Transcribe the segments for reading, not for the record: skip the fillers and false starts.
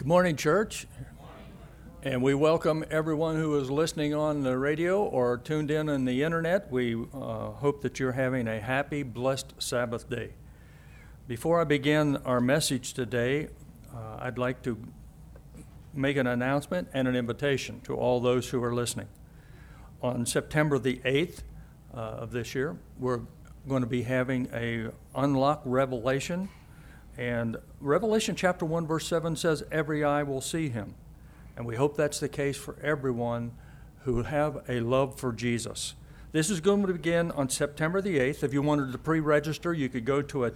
Good morning, church. And we welcome everyone who is listening on the radio or tuned in on the internet. We hope that you're having a happy, blessed Sabbath day. Before I begin our message today, I'd like to make an announcement and an invitation to all those who are listening. On September the 8th of this year, we're going to be having a Unlock Revelation. And Revelation chapter 1 verse 7 says, every eye will see him. And we hope that's the case for everyone who have a love for Jesus. This is going to begin on September the 8th. If you wanted to pre-register, you could go to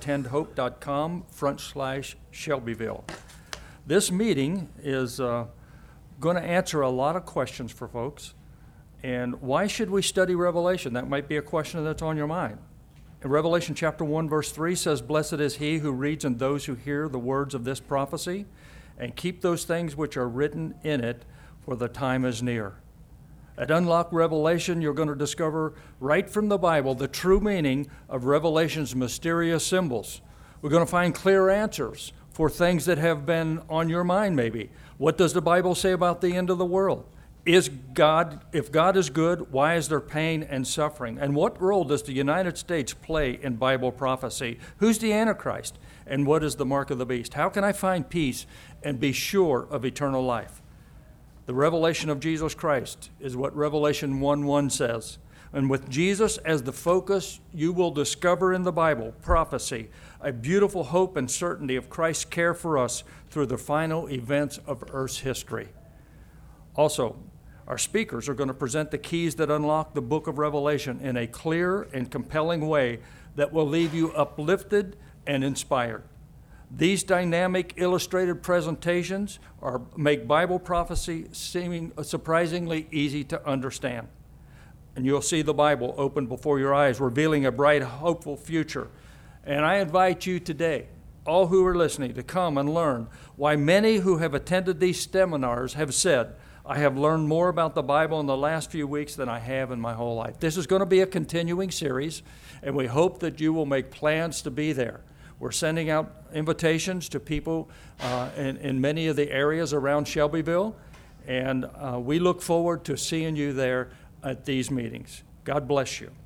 attendhope.com/Shelbyville. This meeting is going to answer a lot of questions for folks. And why should we study Revelation? That might be a question that's on your mind. In Revelation chapter 1, verse 3 says, blessed is he who reads and those who hear the words of this prophecy, and keep those things which are written in it, for the time is near. At Unlock Revelation, you're going to discover right from the Bible the true meaning of Revelation's mysterious symbols. We're going to find clear answers for things that have been on your mind maybe. What does the Bible say about the end of the world? If God is good, why is there pain and suffering? And what role does the United States play in Bible prophecy? Who's the Antichrist? And what is the mark of the beast? How can I find peace and be sure of eternal life? The revelation of Jesus Christ is what Revelation 1:1 says. And with Jesus as the focus, you will discover in the Bible prophecy, a beautiful hope and certainty of Christ's care for us through the final events of Earth's history. Also, our speakers are going to present the keys that unlock the book of Revelation in a clear and compelling way that will leave you uplifted and inspired. These dynamic illustrated presentations make Bible prophecy seeming surprisingly easy to understand. And you'll see the Bible open before your eyes, revealing a bright, hopeful future. And I invite you today, all who are listening, to come and learn why many who have attended these seminars have said, I have learned more about the Bible in the last few weeks than I have in my whole life. This is going to be a continuing series, and we hope that you will make plans to be there. We're sending out invitations to people in many of the areas around Shelbyville, and we look forward to seeing you there at these meetings. God bless you.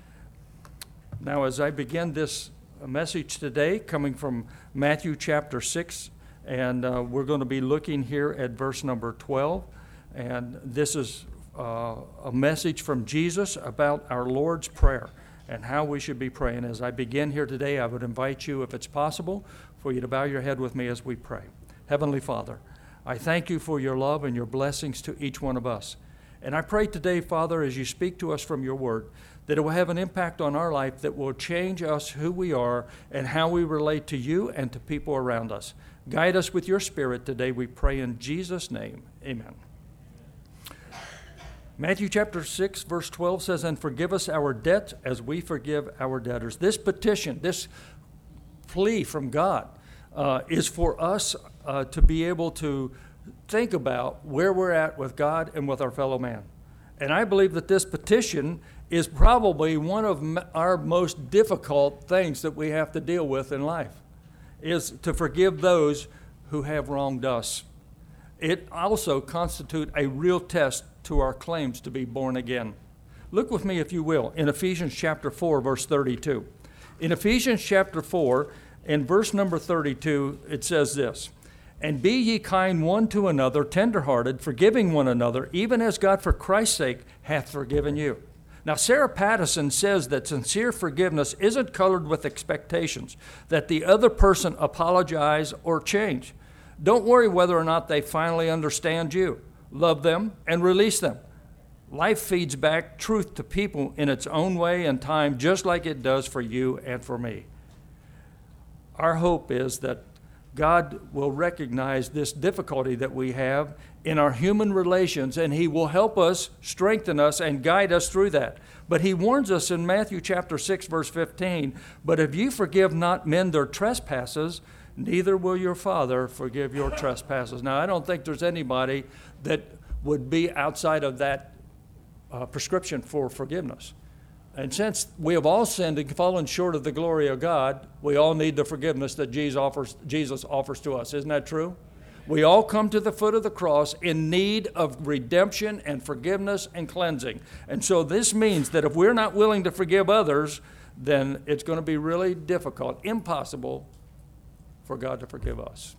Now, as I begin this message today, coming from Matthew chapter 6, and we're going to be looking here at verse number 12. And this is a message from Jesus about our Lord's Prayer and how we should be praying. As I begin here today, I would invite you, if it's possible, for you to bow your head with me as we pray. Heavenly Father, I thank you for your love and your blessings to each one of us. And I pray today, Father, as you speak to us from your word, that it will have an impact on our life that will change us, who we are, and how we relate to you and to people around us. Guide us with your Spirit today, we pray in Jesus' name. Amen. Matthew chapter 6, verse 12 says, and forgive us our debts as we forgive our debtors. This petition, this plea from God is for us to be able to think about where we're at with God and with our fellow man. And I believe that this petition is probably one of our most difficult things that we have to deal with in life, is to forgive those who have wronged us. It also constitutes a real test to our claims to be born again. Look with me, if you will, in Ephesians chapter 4, verse 32. In Ephesians chapter 4, in verse number 32, it says this, and be ye kind one to another, tenderhearted, forgiving one another, even as God for Christ's sake hath forgiven you. Now, Sarah Pattison says that sincere forgiveness isn't colored with expectations that the other person apologize or change. Don't worry whether or not they finally understand you. Love them and release them. Life feeds back truth to people in its own way and time, just like it does for you and for me. Our hope is that God will recognize this difficulty that we have in our human relations, and he will help us, strengthen us, and guide us through that. But he warns us in Matthew chapter 6, verse 15, but if you forgive not men their trespasses, neither will your Father forgive your trespasses. Now, I don't think there's anybody that would be outside of that prescription for forgiveness. And since we have all sinned and fallen short of the glory of God, we all need the forgiveness that Jesus offers to us. Isn't that true? We all come to the foot of the cross in need of redemption and forgiveness and cleansing. And so this means that if we're not willing to forgive others, then it's going to be really difficult, impossible for God to forgive us.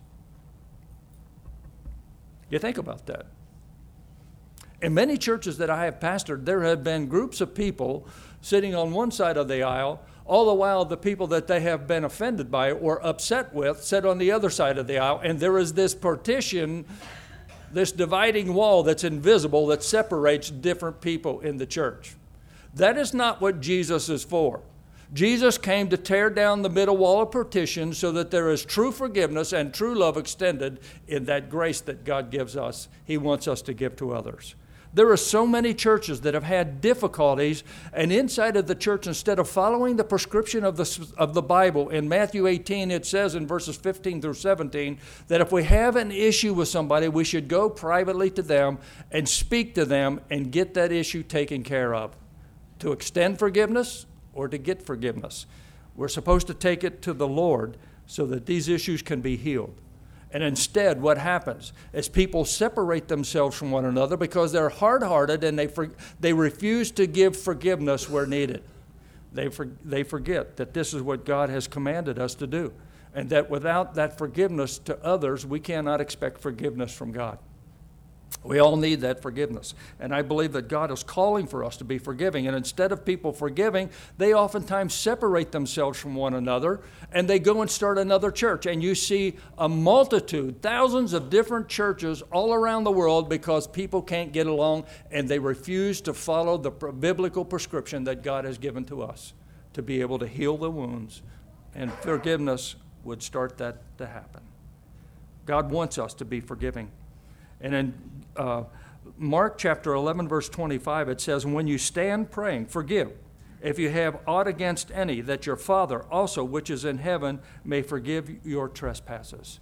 You think about that. In many churches that I have pastored, there have been groups of people sitting on one side of the aisle, all the while the people that they have been offended by or upset with sit on the other side of the aisle, and there is this partition, this dividing wall that's invisible that separates different people in the church. That is not what Jesus is for. Jesus came to tear down the middle wall of partition so that there is true forgiveness and true love extended in that grace that God gives us. He wants us to give to others. There are so many churches that have had difficulties, and inside of the church, instead of following the prescription of the Bible, in Matthew 18, it says in verses 15 through 17, that if we have an issue with somebody, we should go privately to them and speak to them and get that issue taken care of, to extend forgiveness or to get forgiveness. We're supposed to take it to the Lord so that these issues can be healed. And instead, what happens is people separate themselves from one another because they're hard-hearted and they refuse to give forgiveness where needed. They forget that this is what God has commanded us to do, and that without that forgiveness to others, we cannot expect forgiveness from God. We all need that forgiveness. And I believe that God is calling for us to be forgiving. And instead of people forgiving, they oftentimes separate themselves from one another, and they go and start another church. And you see a multitude, thousands of different churches all around the world because people can't get along, and they refuse to follow the biblical prescription that God has given to us to be able to heal the wounds. And forgiveness would start that to happen. God wants us to be forgiving. And in Mark chapter 11, verse 25, it says, when you stand praying, forgive, if you have aught against any, that your Father also, which is in heaven, may forgive your trespasses.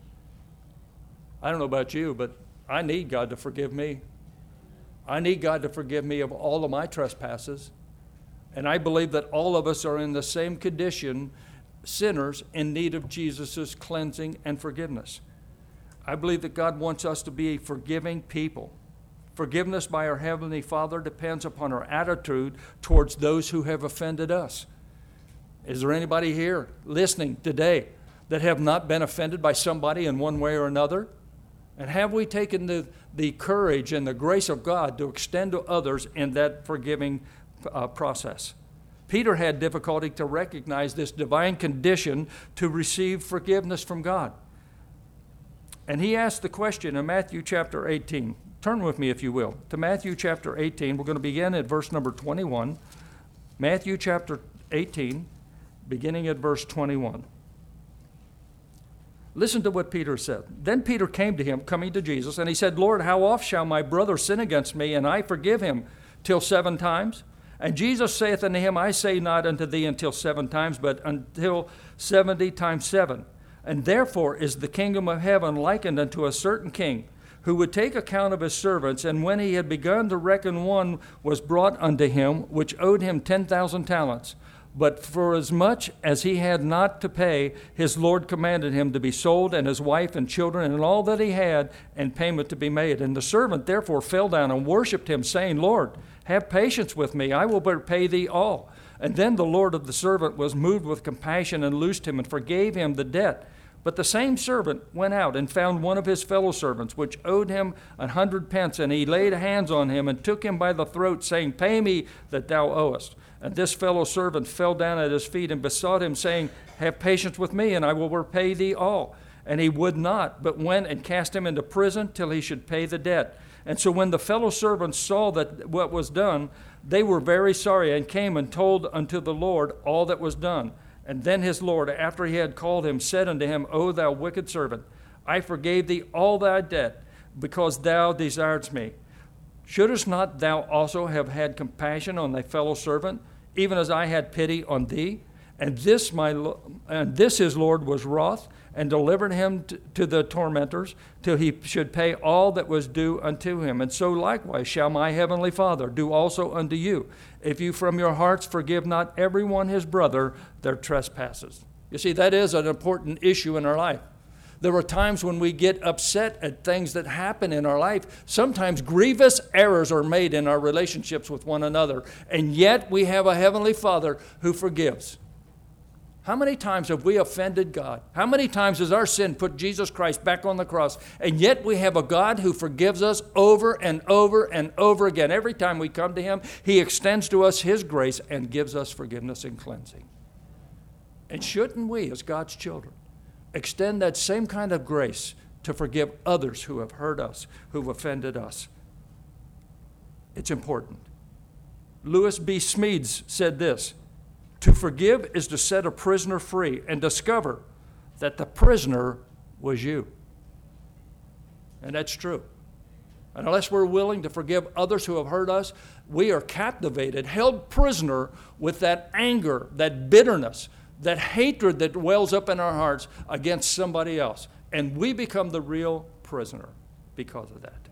I don't know about you, but I need God to forgive me. I need God to forgive me of all of my trespasses. And I believe that all of us are in the same condition, sinners in need of Jesus' cleansing and forgiveness. I believe that God wants us to be a forgiving people. Forgiveness by our Heavenly Father depends upon our attitude towards those who have offended us. Is there anybody here listening today that have not been offended by somebody in one way or another? And have we taken the courage and the grace of God to extend to others in that forgiving process? Peter had difficulty to recognize this divine condition to receive forgiveness from God. And he asked the question in Matthew chapter 18. Turn with me, if you will, to Matthew chapter 18. We're going to begin at verse number 21. Matthew chapter 18, beginning at verse 21. Listen to what Peter said. Then Peter came to him, coming to Jesus, and he said, Lord, how oft shall my brother sin against me, and I forgive him? Till 7 times? And Jesus saith unto him, I say not unto thee until 7 times, but until 70 times 7. And therefore is the kingdom of heaven likened unto a certain king, who would take account of his servants, and when he had begun to reckon, one was brought unto him, which owed him 10,000 talents. But for as much as he had not to pay, his Lord commanded him to be sold, and his wife and children, and all that he had, and payment to be made. And the servant therefore fell down and worshipped him, saying, Lord, have patience with me, I will repay thee all. And then the Lord of the servant was moved with compassion, and loosed him, and forgave him the debt. But the same servant went out and found one of his fellow servants, which owed him 100 pence, and he laid hands on him and took him by the throat, saying, Pay me that thou owest. And this fellow servant fell down at his feet and besought him, saying, Have patience with me, and I will repay thee all. And he would not, but went and cast him into prison till he should pay the debt. And so when the fellow servants saw that what was done, they were very sorry, and came and told unto the Lord all that was done. And then his Lord, after he had called him, said unto him, O thou wicked servant, I forgave thee all thy debt, because thou desiredst me. Shouldest not thou also have had compassion on thy fellow servant, even as I had pity on thee? And this his Lord was wroth, and delivered him to the tormentors, till he should pay all that was due unto him. And so likewise shall my heavenly Father do also unto you, if you from your hearts forgive not every one his brother their trespasses. You see, that is an important issue in our life. There are times when we get upset at things that happen in our life. Sometimes grievous errors are made in our relationships with one another, and yet we have a Heavenly Father who forgives. How many times have we offended God? How many times has our sin put Jesus Christ back on the cross? And yet we have a God who forgives us over and over and over again. Every time we come to Him, He extends to us His grace and gives us forgiveness and cleansing. And shouldn't we, as God's children, extend that same kind of grace to forgive others who have hurt us, who've offended us? It's important. Lewis B. Smedes said this: "To forgive is to set a prisoner free and discover that the prisoner was you." And that's true. And unless we're willing to forgive others who have hurt us, we are captivated, held prisoner with that anger, that bitterness, that hatred that wells up in our hearts against somebody else. And we become the real prisoner because of that.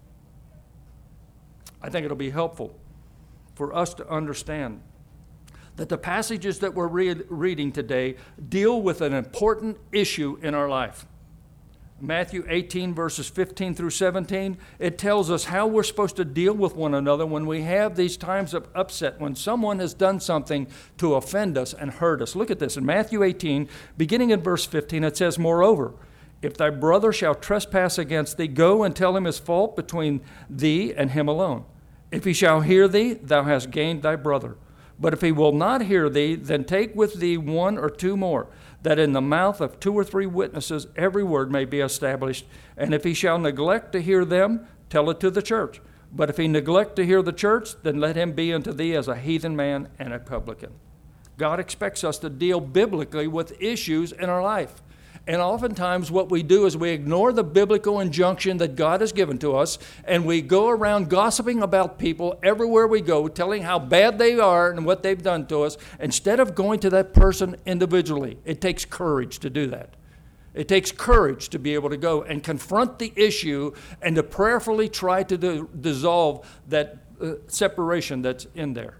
I think it'll be helpful for us to understand that the passages that we're reading today deal with an important issue in our life. Matthew 18, verses 15 through 17, it tells us how we're supposed to deal with one another when we have these times of upset, when someone has done something to offend us and hurt us. Look at this. In Matthew 18, beginning in verse 15, it says, "Moreover, if thy brother shall trespass against thee, go and tell him his fault between thee and him alone. If he shall hear thee, thou hast gained thy brother. But if he will not hear thee, then take with thee one or two more, that in the mouth of 2 or 3 witnesses every word may be established. And if he shall neglect to hear them, tell it to the church. But if he neglect to hear the church, then let him be unto thee as a heathen man and a publican." God expects us to deal biblically with issues in our life. And oftentimes what we do is we ignore the biblical injunction that God has given to us, and we go around gossiping about people everywhere we go, telling how bad they are and what they've done to us, instead of going to that person individually. It takes courage to do that. It takes courage to be able to go and confront the issue and to prayerfully try to dissolve that separation that's in there.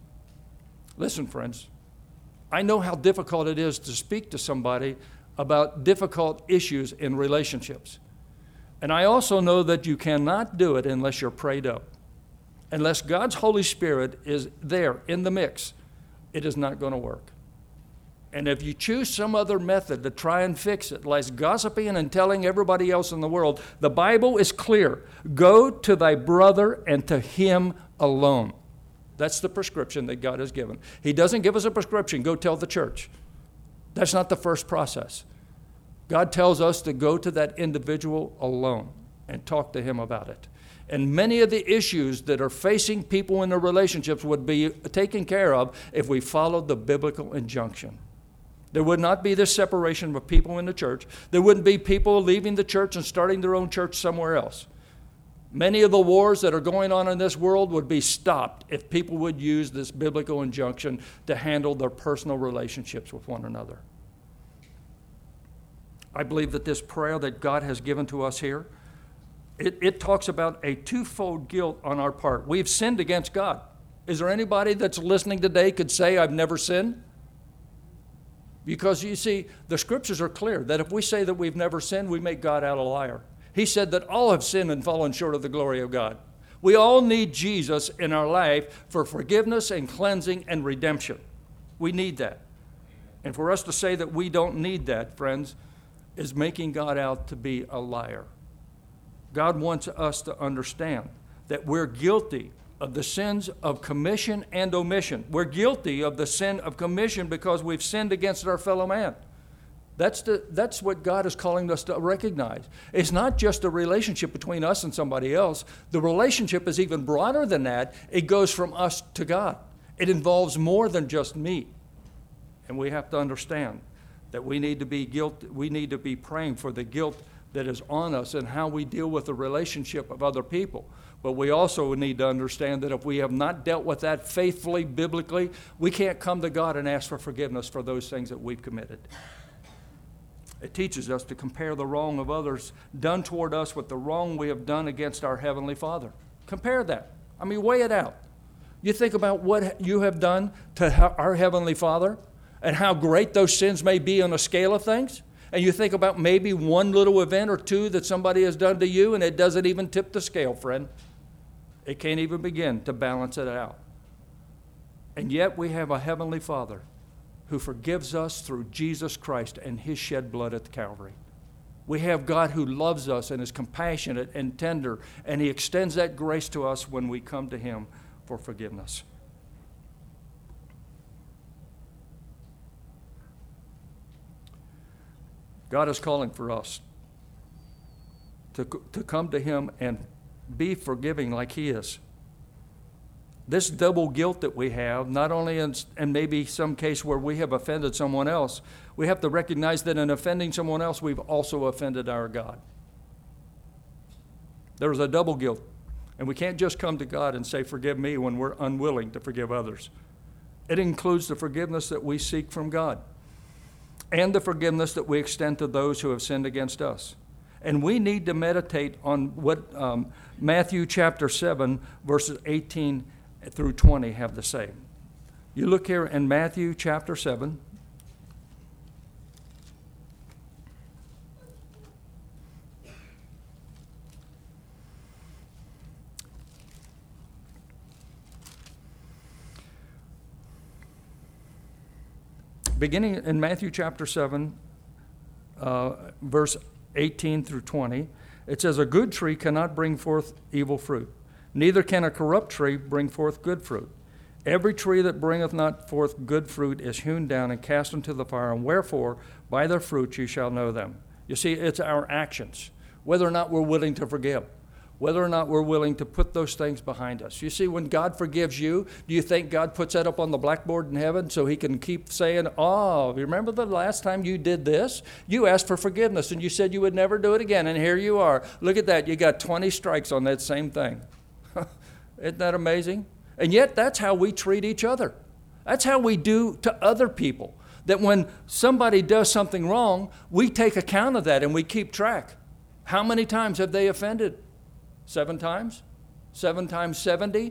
Listen, friends, I know how difficult it is to speak to somebody about difficult issues in relationships. And I also know that you cannot do it unless you're prayed up. Unless God's Holy Spirit is there in the mix, it is not going to work. And if you choose some other method to try and fix it, like gossiping and telling everybody else in the world, the Bible is clear. Go to thy brother and to him alone. That's the prescription that God has given. He doesn't give us a prescription, go tell the church. That's not the first process. God tells us to go to that individual alone and talk to him about it. And many of the issues that are facing people in their relationships would be taken care of if we followed the biblical injunction. There would not be this separation of people in the church. There wouldn't be people leaving the church and starting their own church somewhere else. Many of the wars that are going on in this world would be stopped if people would use this biblical injunction to handle their personal relationships with one another. I believe that this prayer that God has given to us here, it talks about a twofold guilt on our part. We've sinned against God. Is there anybody that's listening today could say, I've never sinned? Because you see, the scriptures are clear that if we say that we've never sinned, we make God out a liar. He said that all have sinned and fallen short of the glory of God. We all need Jesus in our life for forgiveness and cleansing and redemption. We need that. And for us to say that we don't need that, friends, is making God out to be a liar. God wants us to understand that we're guilty of the sins of commission and omission. We're guilty of the sin of commission because we've sinned against our fellow man. That's what God is calling us to recognize. It's not just a relationship between us and somebody else. The relationship is even broader than that. It goes from us to God. It involves more than just me. And we have to understand that we need to be praying for the guilt that is on us and how we deal with the relationship of other people. But we also need to understand that if we have not dealt with that faithfully, biblically, we can't come to God and ask for forgiveness for those things that we've committed. It teaches us to compare the wrong of others done toward us with the wrong we have done against our Heavenly Father. Compare that. I mean, weigh it out. You think about what you have done to our Heavenly Father and how great those sins may be on a scale of things. And you think about maybe one little event or two that somebody has done to you, and it doesn't even tip the scale, friend. It can't even begin to balance it out. And yet we have a Heavenly Father who forgives us through Jesus Christ and His shed blood at the Calvary. We have God who loves us and is compassionate and tender, and He extends that grace to us when we come to Him for forgiveness. God is calling for us to come to Him and be forgiving like He is. This double guilt that we have, not only in maybe some case where we have offended someone else, we have to recognize that in offending someone else, we've also offended our God. There's a double guilt. And we can't just come to God and say, forgive me, when we're unwilling to forgive others. It includes the forgiveness that we seek from God and the forgiveness that we extend to those who have sinned against us. And we need to meditate on what Matthew chapter 7, verses 18 through 20 have to say. You look here in Matthew chapter 7. Beginning in Matthew chapter 7, verse 18 through 20, it says, "A good tree cannot bring forth evil fruit, neither can a corrupt tree bring forth good fruit. Every tree that bringeth not forth good fruit is hewn down and cast into the fire, and wherefore by their fruits you shall know them." You see, it's our actions, whether or not we're willing to forgive, whether or not we're willing to put those things behind us. You see, when God forgives you, do you think God puts that up on the blackboard in heaven so He can keep saying, oh, remember the last time you did this? You asked for forgiveness and you said you would never do it again, and here you are. Look at that. You got 20 strikes on that same thing. Isn't that amazing? And yet that's how we treat each other. That's how we do to other people. That when somebody does something wrong, we take account of that and we keep track. How many times have they offended? 7 times? 7 times 70?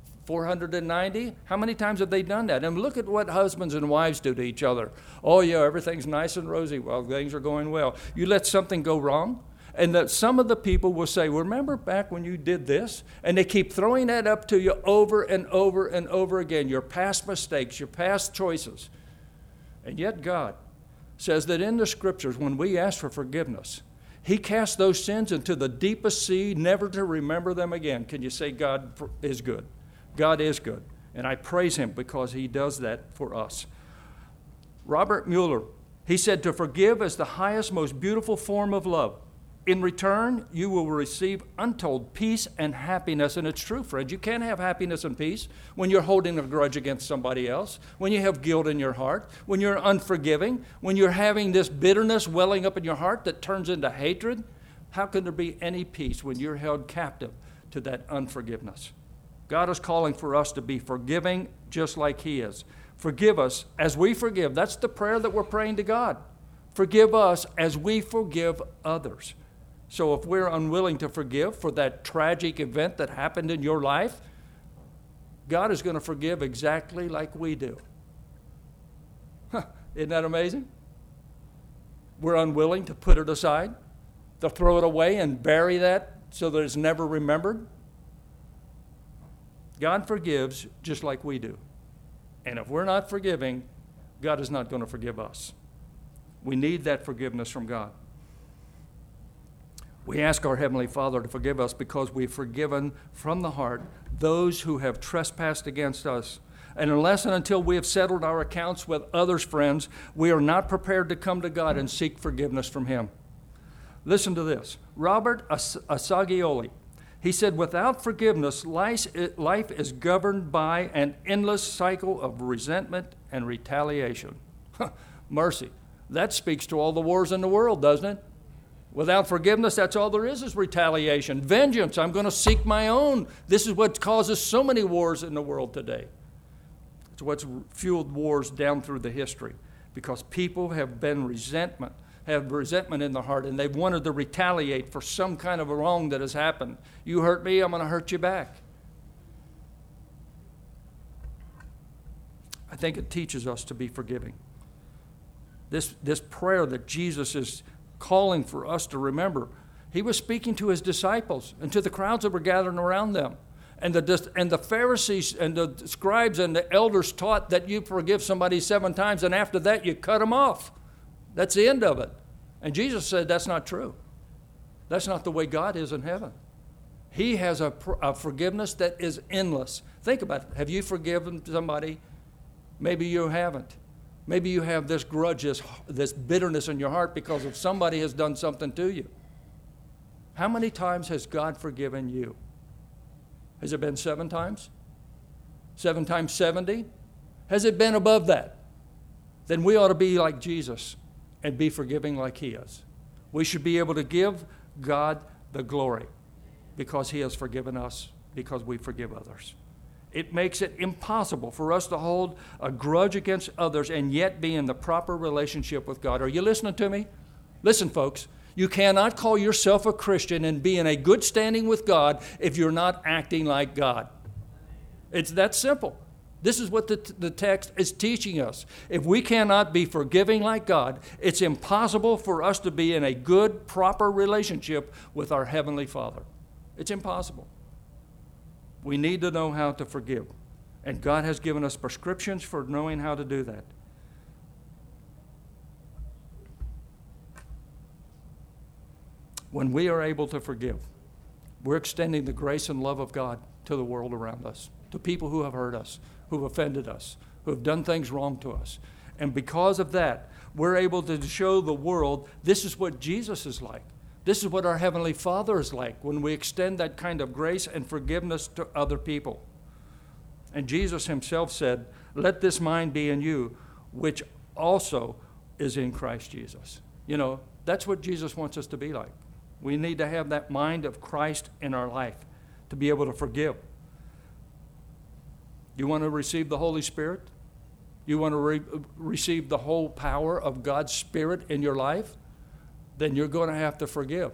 490? How many times have they done that? And look at what husbands and wives do to each other. Oh, yeah, everything's nice and rosy. Well, things are going well. You let something go wrong, and that some of the people will say, remember back when you did this? And they keep throwing that up to you over and over and over again, your past mistakes, your past choices. And yet God says that in the Scriptures, when we ask for forgiveness, He casts those sins into the deepest sea, never to remember them again. Can you say God is good? God is good. And I praise Him because He does that for us. Robert Mueller, he said, to forgive is the highest, most beautiful form of love. In return, you will receive untold peace and happiness. And it's true, friends. You can't have happiness and peace when you're holding a grudge against somebody else, when you have guilt in your heart, when you're unforgiving, when you're having this bitterness welling up in your heart that turns into hatred. How can there be any peace when you're held captive to that unforgiveness? God is calling for us to be forgiving just like He is. Forgive us as we forgive. That's the prayer that we're praying to God. Forgive us as we forgive others. So if we're unwilling to forgive for that tragic event that happened in your life, God is going to forgive exactly like we do. Isn't that amazing? We're unwilling to put it aside, to throw it away and bury that so that it's never remembered. God forgives just like we do. And if we're not forgiving, God is not going to forgive us. We need that forgiveness from God. We ask our Heavenly Father to forgive us because we've forgiven from the heart those who have trespassed against us. And unless and until we have settled our accounts with others, friends, we are not prepared to come to God and seek forgiveness from Him. Listen to this. Robert Assagioli, he said, without forgiveness, life is governed by an endless cycle of resentment and retaliation. Mercy. That speaks to all the wars in the world, doesn't it? Without forgiveness, that's all there is retaliation. Vengeance, I'm going to seek my own. This is what causes so many wars in the world today. It's what's fueled wars down through the history, because people have resentment in their heart, and they've wanted to retaliate for some kind of a wrong that has happened. You hurt me, I'm going to hurt you back. I think it teaches us to be forgiving. this prayer that Jesus is calling for us to remember. He was speaking to his disciples and to the crowds that were gathering around them. And the Pharisees and the scribes and the elders taught that you forgive somebody 7 times, and after that you cut them off. That's the end of it. And Jesus said that's not true. That's not the way God is in heaven. He has a forgiveness that is endless. Think about it. Have you forgiven somebody? Maybe you haven't. Maybe you have this grudge, this bitterness in your heart because of somebody has done something to you. How many times has God forgiven you? Has it been 7 times? 7 times 70? Has it been above that? Then we ought to be like Jesus and be forgiving like he is. We should be able to give God the glory because he has forgiven us, because we forgive others. It makes it impossible for us to hold a grudge against others and yet be in the proper relationship with God. Are you listening to me? Listen, folks. You cannot call yourself a Christian and be in a good standing with God if you're not acting like God. It's that simple. This is what the text is teaching us. If we cannot be forgiving like God, it's impossible for us to be in a good, proper relationship with our Heavenly Father. It's impossible. We need to know how to forgive. And God has given us prescriptions for knowing how to do that. When we are able to forgive, we're extending the grace and love of God to the world around us, to people who have hurt us, who have offended us, who have done things wrong to us. And because of that, we're able to show the world this is what Jesus is like. This is what our Heavenly Father is like when we extend that kind of grace and forgiveness to other people. And Jesus himself said, "Let this mind be in you, which also is in Christ Jesus." You know, that's what Jesus wants us to be like. We need to have that mind of Christ in our life to be able to forgive. You want to receive the Holy Spirit? You want to receive the whole power of God's Spirit in your life? Then you're going to have to forgive.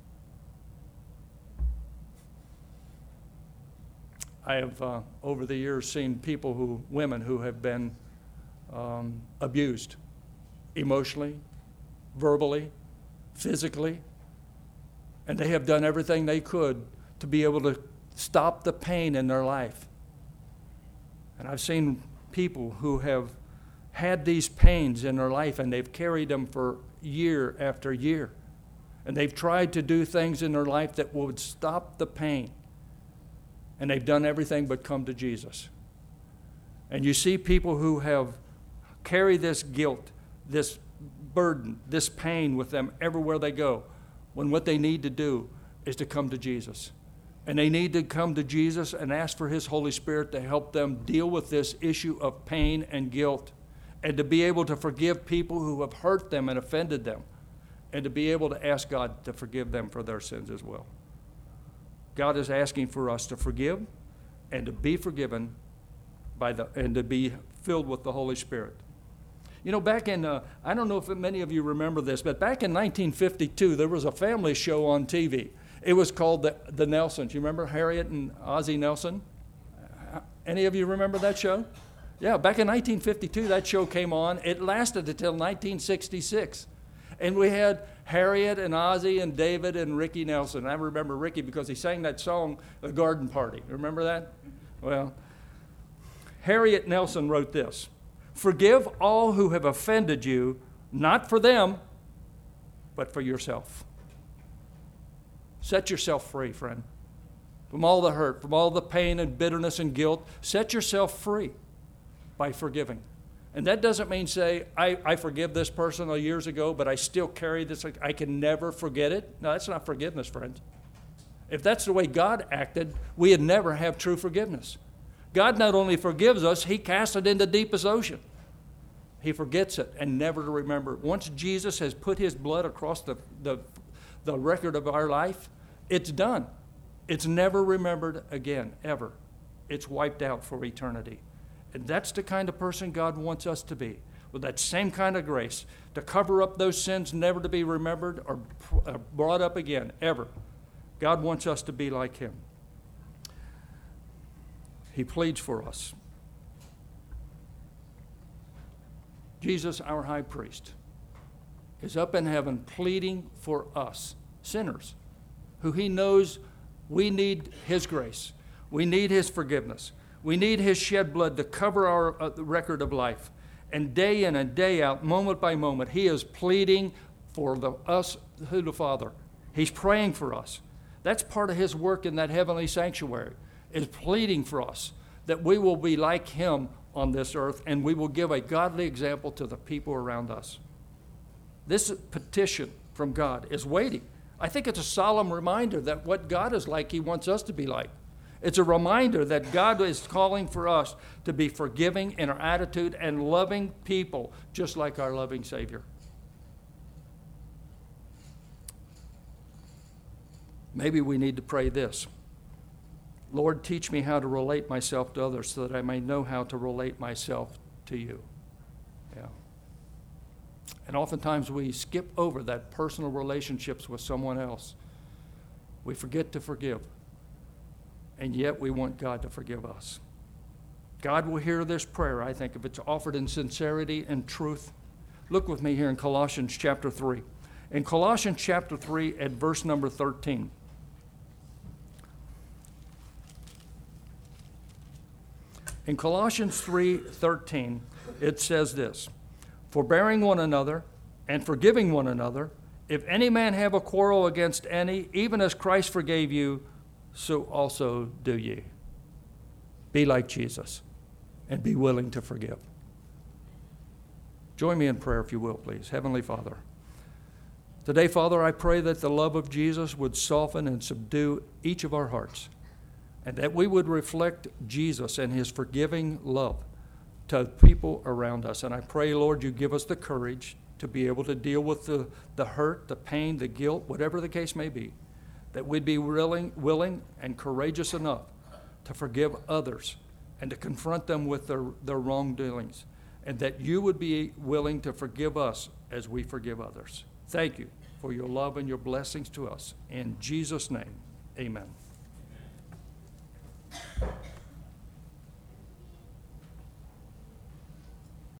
I have, over the years, seen women who have been abused emotionally, verbally, physically, and they have done everything they could to be able to stop the pain in their life. And I've seen people who have had these pains in their life and they've carried them for year after year. And they've tried to do things in their life that would stop the pain. And they've done everything but come to Jesus. And you see people who have carried this guilt, this burden, this pain with them everywhere they go, when what they need to do is to come to Jesus. And they need to come to Jesus and ask for his Holy Spirit to help them deal with this issue of pain and guilt, and to be able to forgive people who have hurt them and offended them, and to be able to ask God to forgive them for their sins as well. God is asking for us to forgive and to be forgiven and to be filled with the Holy Spirit. You know, back in, I don't know if many of you remember this, but back in 1952, there was a family show on TV. It was called The Nelsons. You remember Harriet and Ozzie Nelson? Any of you remember that show? Yeah, back in 1952, that show came on. It lasted until 1966. And we had Harriet and Ozzie and David and Ricky Nelson. I remember Ricky because he sang that song, The Garden Party. Remember that? Well, Harriet Nelson wrote this: "Forgive all who have offended you, not for them, but for yourself." Set yourself free, friend, from all the hurt, from all the pain and bitterness and guilt. Set yourself free by forgiving. And that doesn't mean say, I forgive this person years ago, but I still carry this. I can never forget it. No, that's not forgiveness, friends. If that's the way God acted, we'd never have true forgiveness. God not only forgives us, he casts it into the deepest ocean. He forgets it and never to remember it. Once Jesus has put his blood across the record of our life, it's done. It's never remembered again, ever. It's wiped out for eternity. And that's the kind of person God wants us to be, with that same kind of grace, to cover up those sins never to be remembered or brought up again, ever. God wants us to be like him. He pleads for us. Jesus, our high priest, is up in heaven pleading for us, sinners, who he knows we need his grace. We need his forgiveness. We need his shed blood to cover our record of life. And day in and day out, moment by moment, he is pleading for us to the Father. He's praying for us. That's part of his work in that heavenly sanctuary, is pleading for us that we will be like him on this earth, and we will give a godly example to the people around us. This petition from God is weighty. I think it's a solemn reminder that what God is like, he wants us to be like. It's a reminder that God is calling for us to be forgiving in our attitude and loving people just like our loving Savior. Maybe we need to pray this. Lord, teach me how to relate myself to others so that I may know how to relate myself to you. Yeah. And oftentimes we skip over that personal relationships with someone else. We forget to forgive. And yet we want God to forgive us. God will hear this prayer, I think, if it's offered in sincerity and truth. Look with me here in Colossians chapter 3. In Colossians chapter 3 at verse number 13. In Colossians 3:13, it says this, forbearing one another and forgiving one another, if any man have a quarrel against any, even as Christ forgave you, so also do ye. Be like Jesus and be willing to forgive. Join me in prayer, if you will, please. Heavenly Father, today, Father, I pray that the love of Jesus would soften and subdue each of our hearts, and that we would reflect Jesus and his forgiving love to people around us. And I pray, Lord, you give us the courage to be able to deal with the hurt, the pain, the guilt, whatever the case may be, that we'd be willing and courageous enough to forgive others and to confront them with their wrongdoings, and that you would be willing to forgive us as we forgive others. Thank you for your love and your blessings to us. In Jesus' name, amen.